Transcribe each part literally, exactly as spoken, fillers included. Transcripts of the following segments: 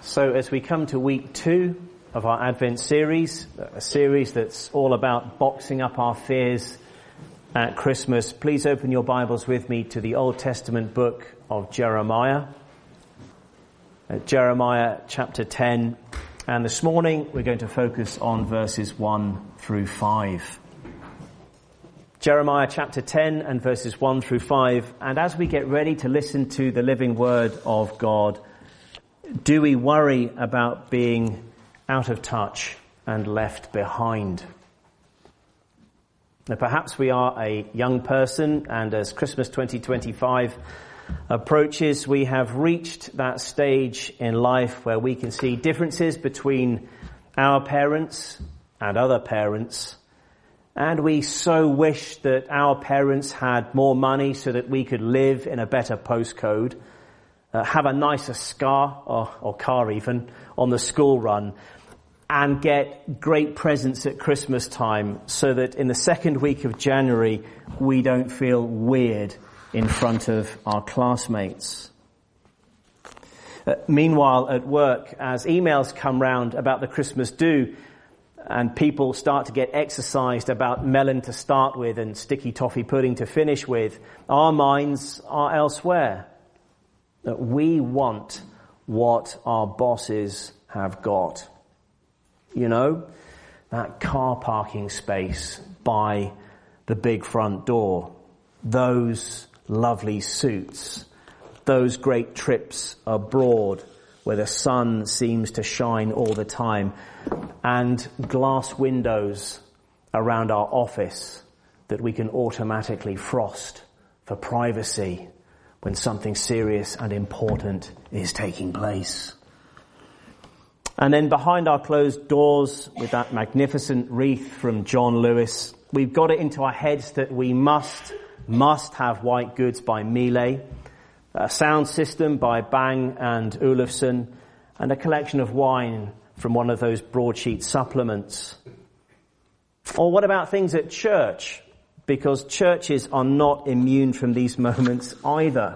So as we come to week two of our Advent series, a series that's all about boxing up our fears at Christmas, please open your Bibles with me to the Old Testament book of Jeremiah, uh, Jeremiah chapter ten, and this morning we're going to focus on verses one through five. Jeremiah chapter ten and verses one through five, and as we get ready to listen to the living word of God, do we worry about being out of touch and left behind? Now, perhaps we are a young person, and as Christmas twenty twenty-five approaches, we have reached that stage in life where we can see differences between our parents and other parents, and we so wish that our parents had more money so that we could live in a better postcode, Uh, have a nicer scar, or, or car even, on the school run, and get great presents at Christmas time so that in the second week of January we don't feel weird in front of our classmates. Uh, meanwhile, at work, as emails come round about the Christmas do, and people start to get exercised about melon to start with and sticky toffee pudding to finish with, our minds are elsewhere. That we want what our bosses have got. You know, that car parking space by the big front door, those lovely suits, those great trips abroad where the sun seems to shine all the time, and glass windows around our office that we can automatically frost for privacy when something serious and important is taking place. And then behind our closed doors, with that magnificent wreath from John Lewis, we've got it into our heads that we must, must have white goods by Miele, a sound system by Bang and Olufsen, and a collection of wine from one of those broadsheet supplements. Or what about things at church? Because churches are not immune from these moments either.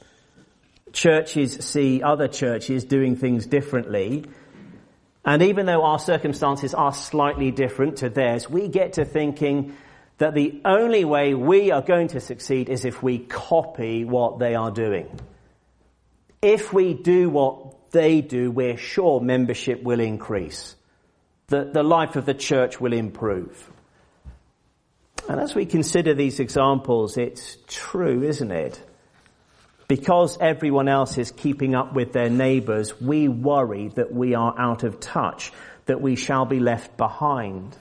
Churches see other churches doing things differently, and even though our circumstances are slightly different to theirs, we get to thinking that the only way we are going to succeed is if we copy what they are doing. If we do what they do, we're sure membership will increase, that the life of the church will improve. And as we consider these examples, it's true, isn't it? Because everyone else is keeping up with their neighbours, we worry that we are out of touch, that we shall be left behind.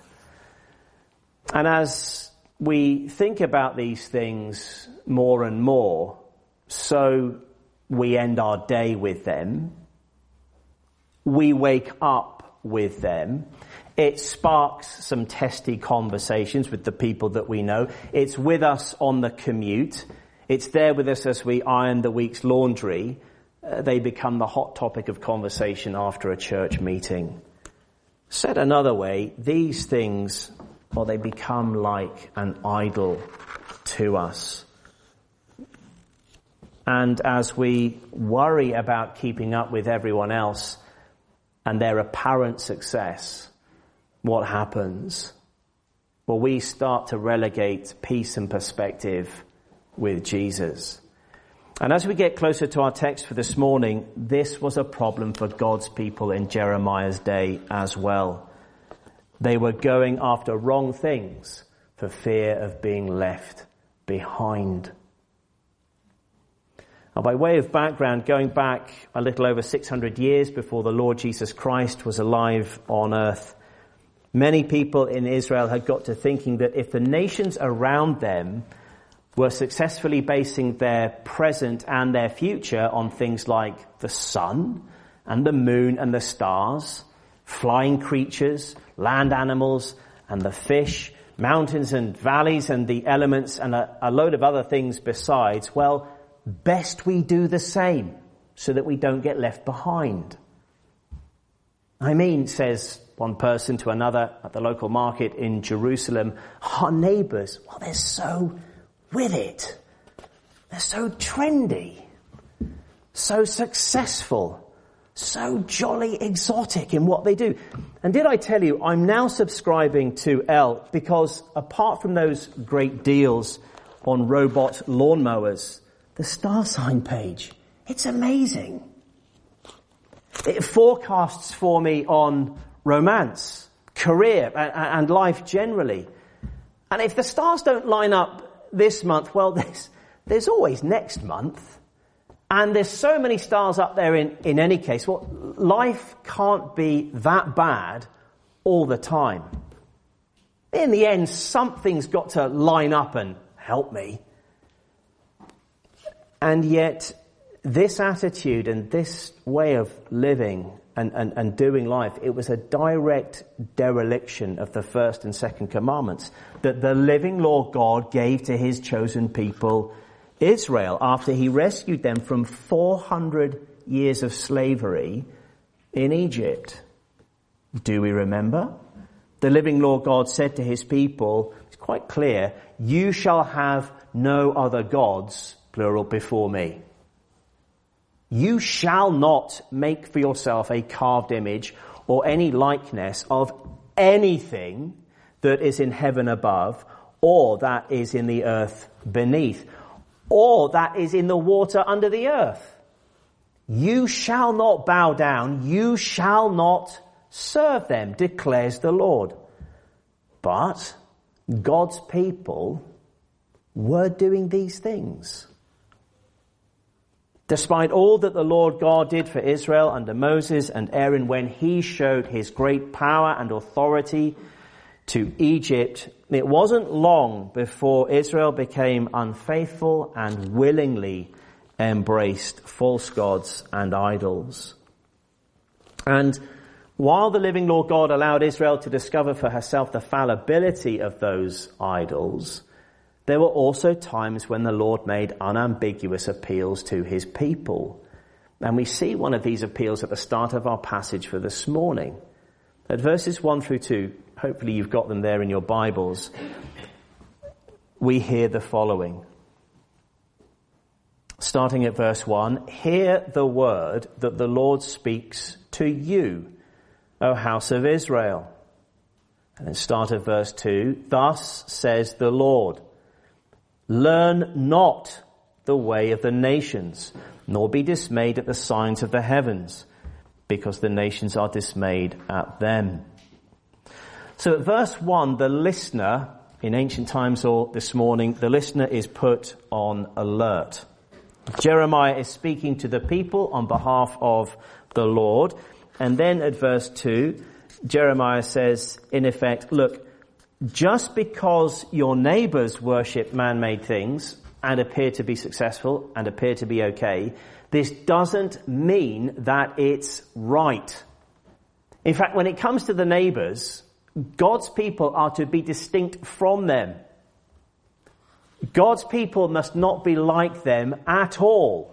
And as we think about these things more and more, so we end our day with them, we wake up with them. It sparks some testy conversations with the people that we know. It's with us on the commute. It's there with us as we iron the week's laundry. Uh, they become the hot topic of conversation after a church meeting. Said another way, these things, well, they become like an idol to us. And as we worry about keeping up with everyone else and their apparent success, what happens? Well, we start to relegate peace and perspective with Jesus. And as we get closer to our text for this morning, this was a problem for God's people in Jeremiah's day as well. They were going after wrong things for fear of being left behind. Now, by way of background, going back a little over six hundred years before the Lord Jesus Christ was alive on earth, many people in Israel had got to thinking that if the nations around them were successfully basing their present and their future on things like the sun and the moon and the stars, flying creatures, land animals and the fish, mountains and valleys and the elements and a, a load of other things besides, well, best we do the same so that we don't get left behind. I mean, says one person to another at the local market in Jerusalem, our neighbours, well, they're so with it. They're so trendy, so successful, so jolly exotic in what they do. And did I tell you, I'm now subscribing to Elle because apart from those great deals on robot lawnmowers, the star sign page, it's amazing. It forecasts for me on romance, career, and life generally. And if the stars don't line up this month, well, there's, there's always next month. And there's so many stars up there in, in any case. Well, life can't be that bad all the time. In the end, something's got to line up and help me. And yet, this attitude and this way of living and, and, and doing life, it was a direct dereliction of the first and second commandments that the living Lord God gave to his chosen people Israel after he rescued them from four hundred years of slavery in Egypt. Do we remember? The living Lord God said to his people, it's quite clear, you shall have no other gods, plural, before me. You shall not make for yourself a carved image or any likeness of anything that is in heaven above or that is in the earth beneath, or that is in the water under the earth. You shall not bow down, you shall not serve them, declares the Lord. But God's people were doing these things. Despite all that the Lord God did for Israel under Moses and Aaron when he showed his great power and authority to Egypt, it wasn't long before Israel became unfaithful and willingly embraced false gods and idols. And while the living Lord God allowed Israel to discover for herself the fallibility of those idols, there were also times when the Lord made unambiguous appeals to his people. And we see one of these appeals at the start of our passage for this morning. At verses one through two, hopefully you've got them there in your Bibles, we hear the following. Starting at verse one, hear the word that the Lord speaks to you, O house of Israel. And then start at verse two, thus says the Lord, learn not the way of the nations, nor be dismayed at the signs of the heavens, because the nations are dismayed at them. So at verse one, the listener, in ancient times or this morning, the listener is put on alert. Jeremiah is speaking to the people on behalf of the Lord. And then at verse two, Jeremiah says, in effect, look, just because your neighbors worship man-made things and appear to be successful and appear to be okay, this doesn't mean that it's right. In fact, when it comes to the neighbors, God's people are to be distinct from them. God's people must not be like them at all.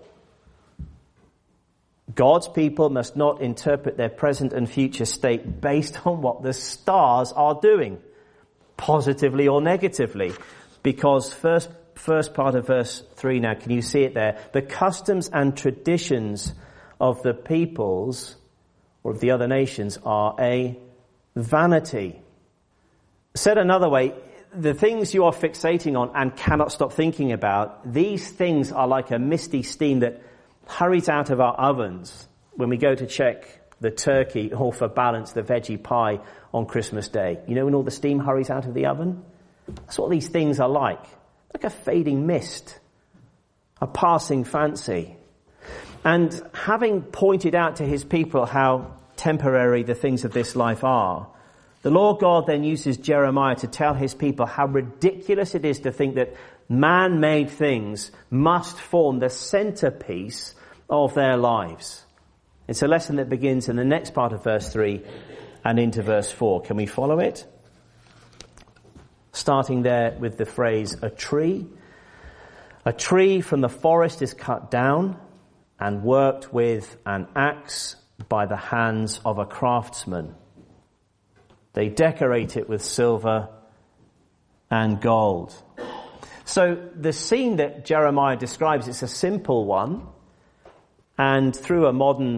God's people must not interpret their present and future state based on what the stars are doing, positively or negatively. Because first, first part of verse three now, can you see it there? The customs and traditions of the peoples or of the other nations are a vanity. Said another way, the things you are fixating on and cannot stop thinking about, these things are like a misty steam that hurries out of our ovens when we go to check the turkey or for balance the veggie pie on Christmas Day. You know when all the steam hurries out of the oven? That's what these things are like. Like a fading mist, a passing fancy. And having pointed out to his people how temporary the things of this life are, the Lord God then uses Jeremiah to tell his people how ridiculous it is to think that man-made things must form the centerpiece of their lives. It's a lesson that begins in the next part of verse three and into verse four. Can we follow it? Starting there with the phrase, a tree. A tree from the forest is cut down and worked with an axe by the hands of a craftsman. They decorate it with silver and gold. So the scene that Jeremiah describes, it's a simple one. And through a modern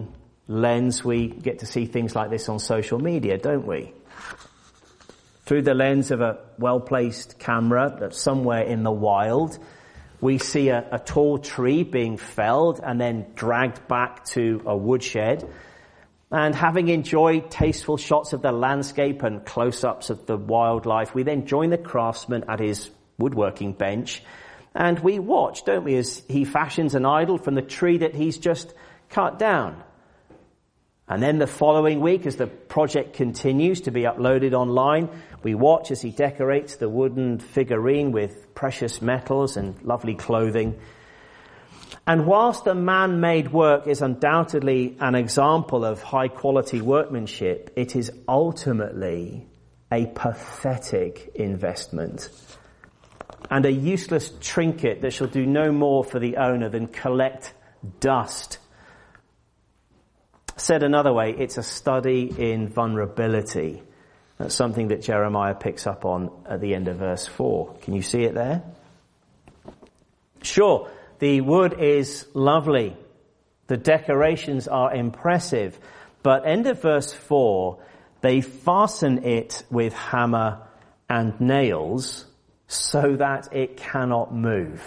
lens, we get to see things like this on social media, don't we? Through the lens of a well-placed camera that's somewhere in the wild, we see a, a tall tree being felled and then dragged back to a woodshed. And having enjoyed tasteful shots of the landscape and close-ups of the wildlife, we then join the craftsman at his woodworking bench and we watch, don't we, as he fashions an idol from the tree that he's just cut down. And then the following week, as the project continues to be uploaded online, we watch as he decorates the wooden figurine with precious metals and lovely clothing. And whilst the man-made work is undoubtedly an example of high-quality workmanship, it is ultimately a pathetic investment and a useless trinket that shall do no more for the owner than collect dust. Said another way, it's a study in vulnerability. That's something that Jeremiah picks up on at the end of verse four. Can you see it there? Sure, the wood is lovely. The decorations are impressive. But end of verse four, they fasten it with hammer and nails so that it cannot move.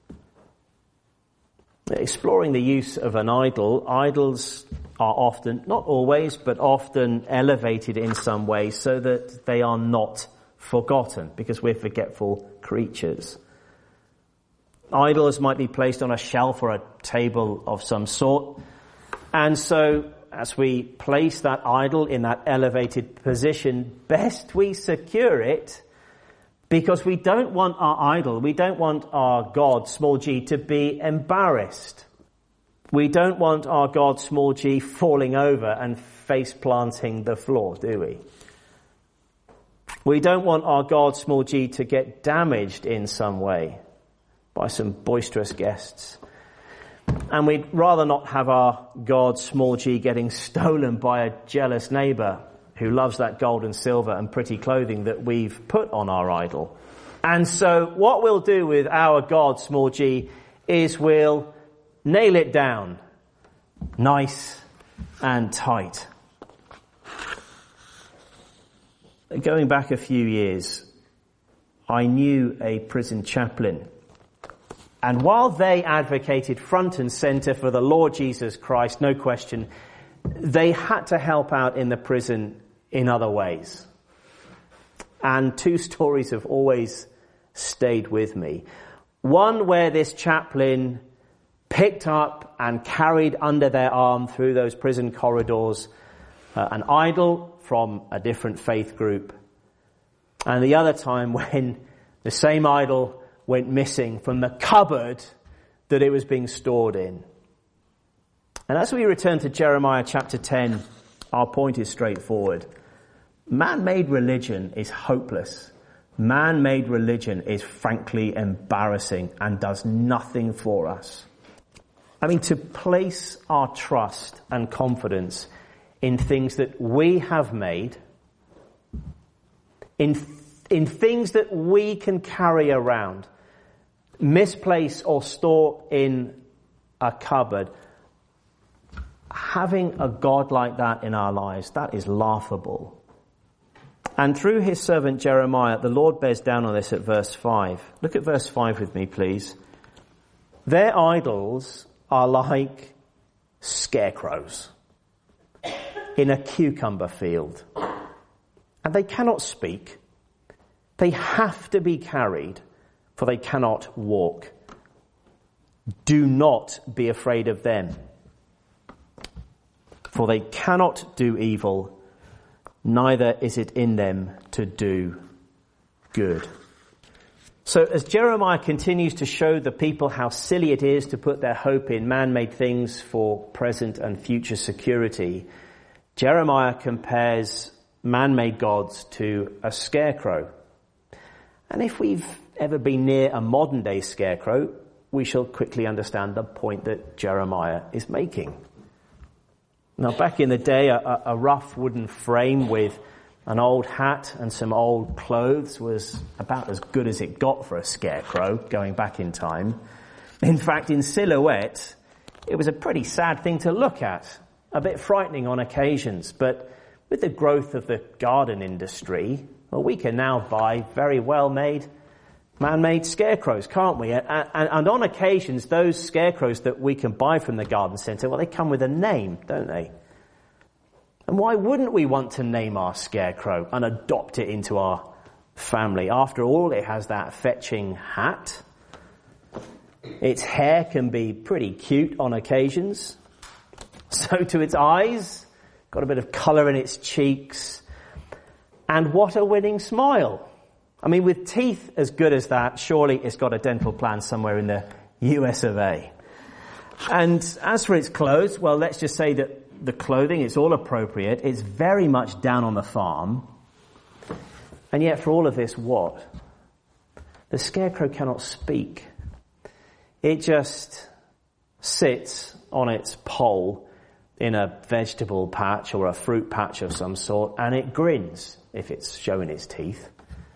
Exploring the use of an idol, idols are often, not always, but often elevated in some way so that they are not forgotten, because we're forgetful creatures. Idols might be placed on a shelf or a table of some sort, and so as we place that idol in that elevated position, best we secure it, because we don't want our idol, we don't want our God, small g, to be embarrassed. We don't want our God, small g, falling over and face planting the floor, do we? We don't want our God, small g, to get damaged in some way by some boisterous guests. And we'd rather not have our God, small g, getting stolen by a jealous neighbour who loves that gold and silver and pretty clothing that we've put on our idol. And so what we'll do with our God, small g, is we'll nail it down nice and tight. Going back a few years, I knew a prison chaplain. And while they advocated front and centre for the Lord Jesus Christ, no question, they had to help out in the prison in other ways. And two stories have always stayed with me. One where this chaplain picked up and carried under their arm through those prison corridors uh, an idol from a different faith group. And the other time when the same idol went missing from the cupboard that it was being stored in. And as we return to Jeremiah chapter ten, our point is straightforward. Man-made religion is hopeless. Man-made religion is frankly embarrassing and does nothing for us. I mean, to place our trust and confidence in things that we have made, in, in things that we can carry around, misplace or store in a cupboard, having a God like that in our lives, that is laughable. And through his servant Jeremiah, the Lord bears down on this at verse five. Look at verse five with me, please. Their idols are like scarecrows in a cucumber field. And they cannot speak. They have to be carried, for they cannot walk. Do not be afraid of them, for they cannot do evil, neither is it in them to do good. So as Jeremiah continues to show the people how silly it is to put their hope in man-made things for present and future security, Jeremiah compares man-made gods to a scarecrow. And if we've ever been near a modern-day scarecrow, we shall quickly understand the point that Jeremiah is making. Now, back in the day, a, a rough wooden frame with an old hat and some old clothes was about as good as it got for a scarecrow, going back in time. In fact, in silhouette, it was a pretty sad thing to look at. a bit frightening on occasions, but with the growth of the garden industry, well, we can now buy very well-made, man-made scarecrows, can't we? And, and, and on occasions, those scarecrows that we can buy from the garden centre, well, they come with a name, don't they? And why wouldn't we want to name our scarecrow and adopt it into our family? After all, it has that fetching hat. Its hair can be pretty cute on occasions. So to its eyes, got a bit of colour in its cheeks. And what a winning smile. I mean, with teeth as good as that, surely it's got a dental plan somewhere in the U S of A. And as for its clothes, well, let's just say that the clothing, it's all appropriate. It's very much down on the farm. And yet for all of this, what? The scarecrow cannot speak. It just sits on its pole in a vegetable patch or a fruit patch of some sort, and it grins if it's showing its teeth.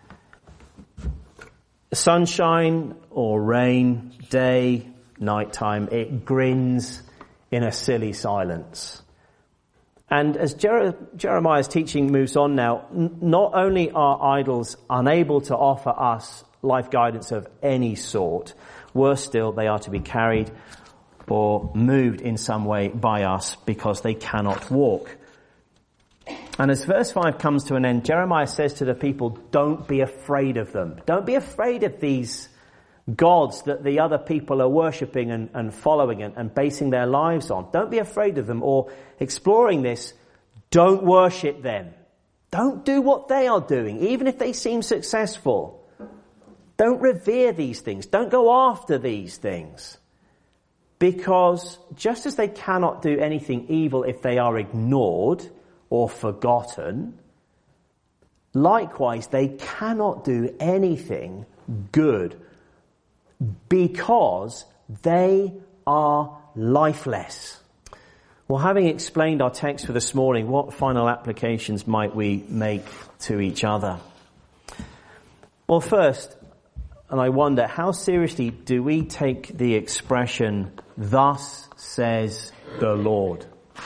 Sunshine or rain, day, nighttime, it grins in a silly silence. And as Jer- Jeremiah's teaching moves on now, n- not only are idols unable to offer us life guidance of any sort, worse still, they are to be carried or moved in some way by us because they cannot walk. And as verse five comes to an end, Jeremiah says to the people, don't be afraid of them. Don't be afraid of these gods that the other people are worshipping and, and following and, and basing their lives on. Don't be afraid of them, or exploring this, don't worship them. Don't do what they are doing, even if they seem successful. Don't revere these things. Don't go after these things. Because just as they cannot do anything evil if they are ignored or forgotten, likewise they cannot do anything good because they are lifeless. Well, having explained our text for this morning, what final applications might we make to each other? Well, first, and I wonder, how seriously do we take the expression, thus says the Lord?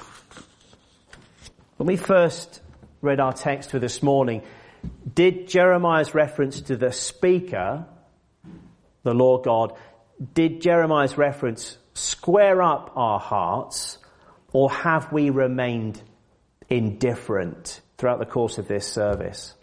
When we first read our text for this morning, did Jeremiah's reference to the speaker, the Lord God, did Jeremiah's reference square up our hearts, or have we remained indifferent throughout the course of this service?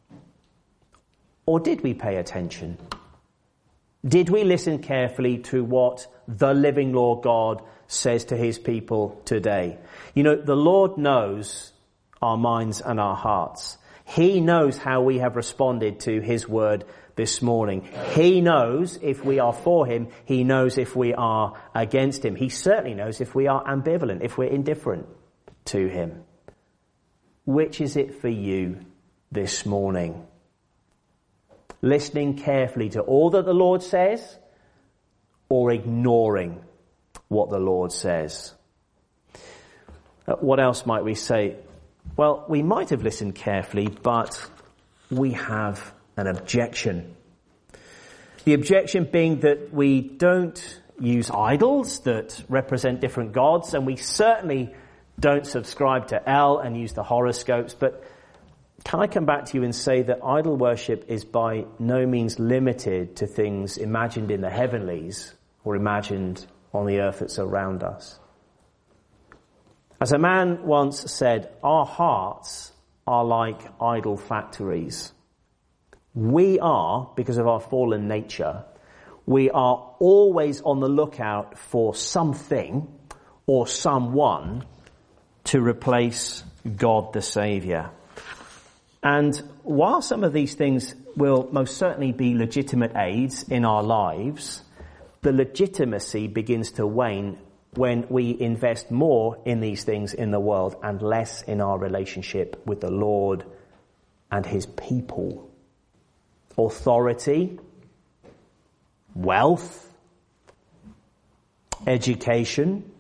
Or did we pay attention? Did we listen carefully to what the living Lord God says to his people today? You know, the Lord knows our minds and our hearts. He knows how we have responded to his word this morning. He knows if we are for him. He knows if we are against him. He certainly knows if we are ambivalent, if we're indifferent to him. Which is it for you this morning? Listening carefully to all that the Lord says, or ignoring what the Lord says? Uh, what else might we say? Well, we might have listened carefully, but we have an objection. The objection being that we don't use idols that represent different gods, and we certainly don't subscribe to El and use the horoscopes. But can I come back to you and say that idol worship is by no means limited to things imagined in the heavenlies or imagined on the earth that's around us? As a man once said, our hearts are like idol factories. We are, because of our fallen nature, we are always on the lookout for something or someone to replace God the Saviour. And while some of these things will most certainly be legitimate aids in our lives, the legitimacy begins to wane when we invest more in these things in the world and less in our relationship with the Lord and his people. Authority, wealth, education,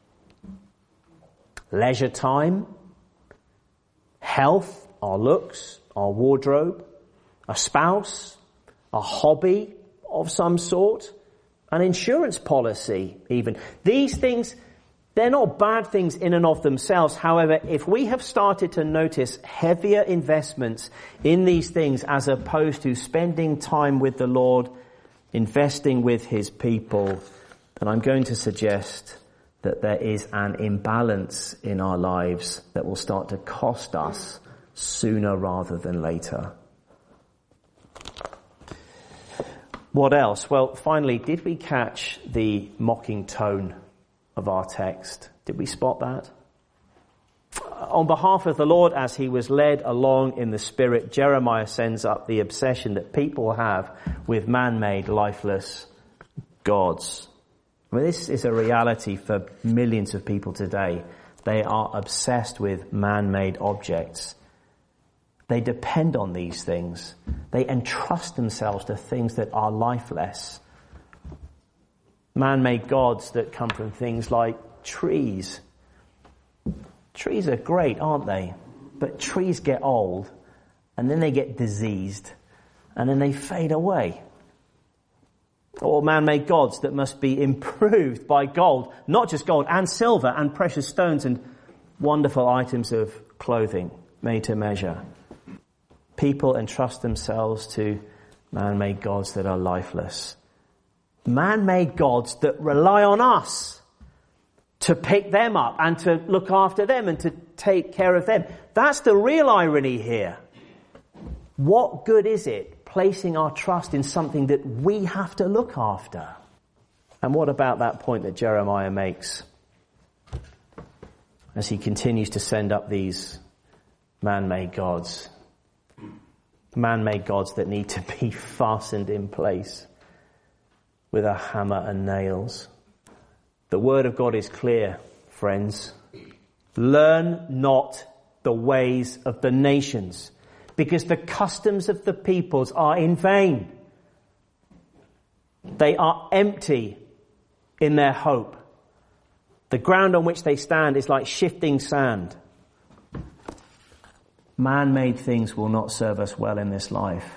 leisure time, health, our looks, our wardrobe, a spouse, a hobby of some sort, an insurance policy even. These things, They're not bad things in and of themselves. However, if we have started to notice heavier investments in these things as opposed to spending time with the Lord, investing with his people, then I'm going to suggest that there is an imbalance in our lives that will start to cost us sooner rather than later. What else? Well, finally, did we catch the mocking tone of our text? Did we spot that? On behalf of the Lord, as he was led along in the Spirit, Jeremiah sends up the obsession that people have with man-made, lifeless gods. I mean, this is a reality for millions of people today. They are obsessed with man-made objects. They depend on these things. They entrust themselves to things that are lifeless. Man-made gods that come from things like trees. Trees are great, aren't they? But trees get old, and then they get diseased, and then they fade away. Or man-made gods that must be improved by gold, not just gold, and silver, and precious stones, and wonderful items of clothing made to measure. People entrust themselves to man-made gods that are lifeless. Man-made gods that rely on us to pick them up and to look after them and to take care of them. That's the real irony here. What good is it placing our trust in something that we have to look after? And what about that point that Jeremiah makes as he continues to send up these man-made gods? Man-made gods that need to be fastened in place with a hammer and nails. The word of God is clear, friends. Learn not the ways of the nations, because the customs of the peoples are in vain. They are empty in their hope. The ground on which they stand is like shifting sand. Man-made things will not serve us well in this life.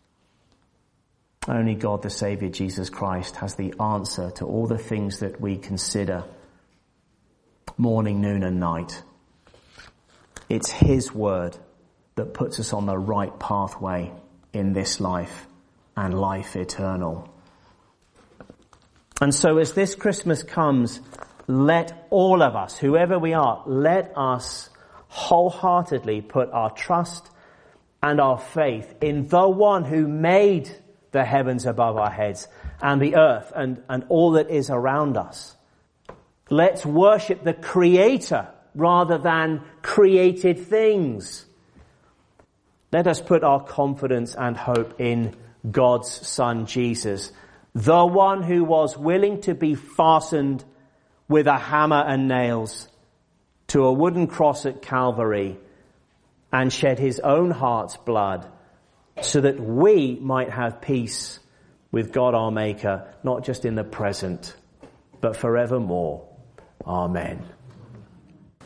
Only God the Saviour, Jesus Christ, has the answer to all the things that we consider morning, noon and night. It's his word that puts us on the right pathway in this life and life eternal. And so as this Christmas comes, let all of us, whoever we are, let us wholeheartedly put our trust and our faith in the one who made the heavens above our heads and the earth and, and all that is around us. Let's worship the Creator rather than created things. Let us put our confidence and hope in God's Son Jesus, the one who was willing to be fastened with a hammer and nails to a wooden cross at Calvary and shed his own heart's blood so that we might have peace with God our Maker, not just in the present, but forevermore. Amen.